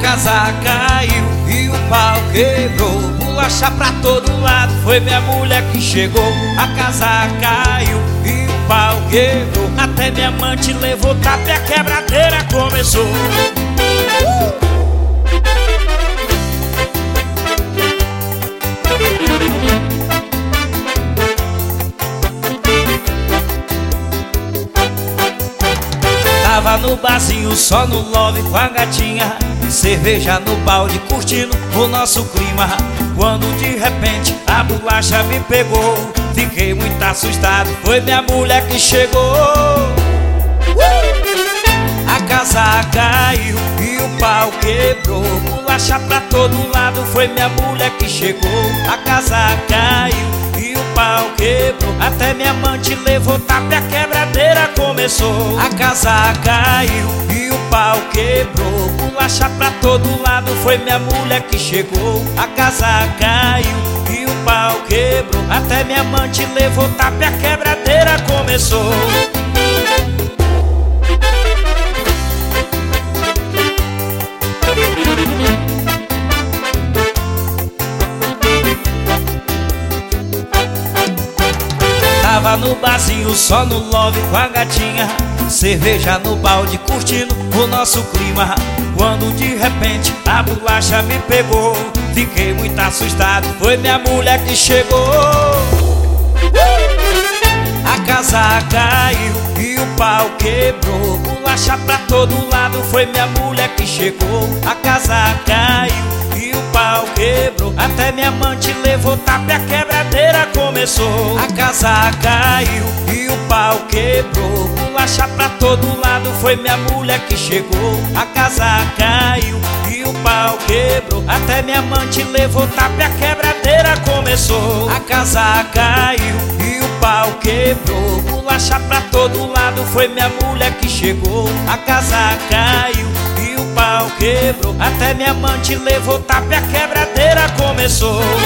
casa caiu e o pau quebrou, bolacha pra todo lado, foi minha mulher que chegou. A casa caiu e o pau quebrou, até minha amante levou tapa e a quebradeira começou. Tava no barzinho só no love com a gatinha, cerveja no balde curtindo o nosso clima, quando de repente a bolacha me pegou. Fiquei muito assustado, foi minha mulher que chegou. A casa caiu e o pau quebrou, bolacha pra todo lado, foi minha mulher que chegou. A casa caiu e o pau quebrou, até minha amante levou tapa e a quebradeira começou. A casa caiu e o pau quebrou, bolacha pra todo lado, foi minha mulher que chegou. A casa caiu e o pau quebrou, até minha amante levou tapa e a quebradeira começou. Tava no barzinho só no love com a gatinha, cerveja no balde curtindo o nosso clima, quando de repente a bolacha me pegou. Fiquei muito assustado, foi minha mulher que chegou. A casa caiu e o pau quebrou, bolacha pra todo lado, foi minha mulher que chegou. A casa caiu e o pau quebrou, até minha amante levou tapa e a quebradeira começou. A casa caiu e o pau quebrou, bolacha pra todo lado, foi minha mulher que chegou. A casa caiu e o pau quebrou, até minha amante levou tapa e a quebradeira começou. A casa caiu e o pau quebrou, bolacha pra todo lado, foi minha mulher que chegou. A casa caiu e o pau quebrou, até minha amante levou tapa e a quebradeira começou.